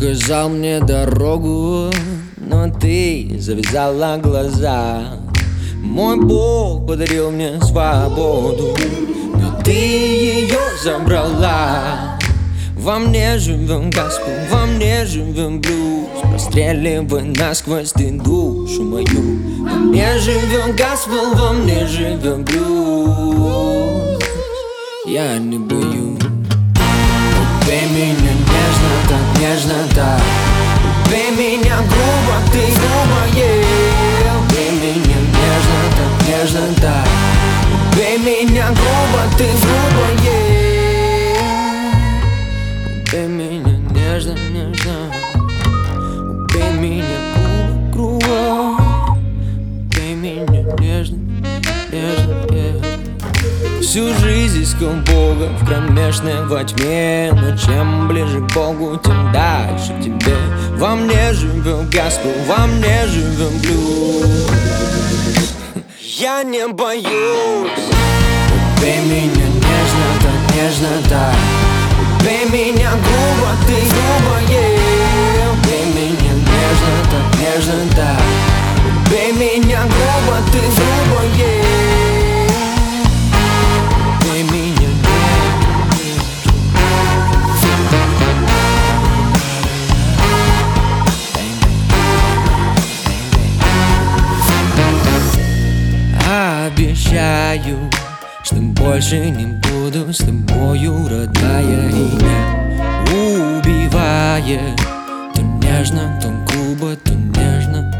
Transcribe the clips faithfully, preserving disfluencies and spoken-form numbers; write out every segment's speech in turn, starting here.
указал мне дорогу, но ты завязала глаза. Мой Бог подарил мне свободу, но ты ее забрала. Во мне живем госпел, во мне живем блюз, простреливай насквозь ты душу мою. Во мне живем госпел, во мне живем блюз. Я не боюсь. Убей меня нежно, так нежно, так. Убей меня грубо, ты грубо, yeah. Убей меня нежно, так нежно, так. Убей меня грубо, ты грубо, yeah. Убей меня нежно, нежно. Убей меня грубо, грубо. Убей меня нежно, нежно, yeah. Всю жизнь искал Бога в кромешной во тьме, но чем ближе к Богу, тем дальше к тебе. Во мне живет госпел, во мне живет блюз. Я не боюсь. Убей меня нежно, так нежно, так. Убей меня грубо, ты грубо, yeah. Убей меня нежно, так нежно, так. Убей меня грубо, ты грубо, yeah. Обещаю, что больше не буду с тобою, родная, и не убивая. То нежно, то грубо, то нежно.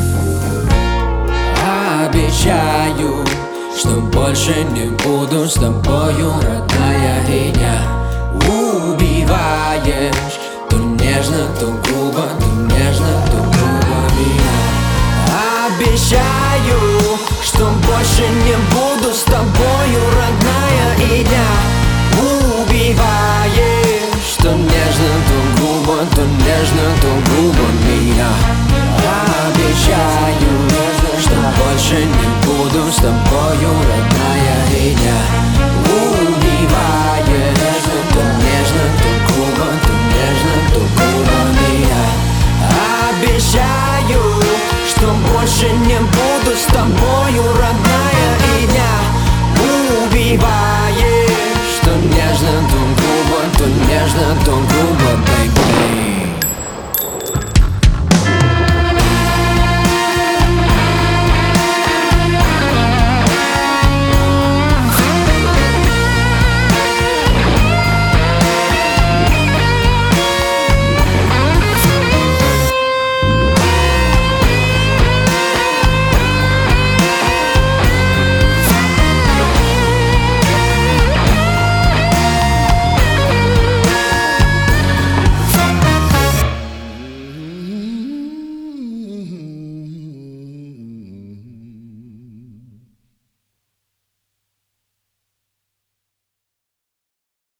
Обещаю, что больше не буду с тобою, родная, и не убиваешь. То нежно, то грубо, то нежно, то грубо меня. Обещаю, что больше не буду с тобою, родная, и не убиваешь. То нежно, то грубо, то нежно, то грубо меня. Обещаю, что больше не буду с тобою, родная, и не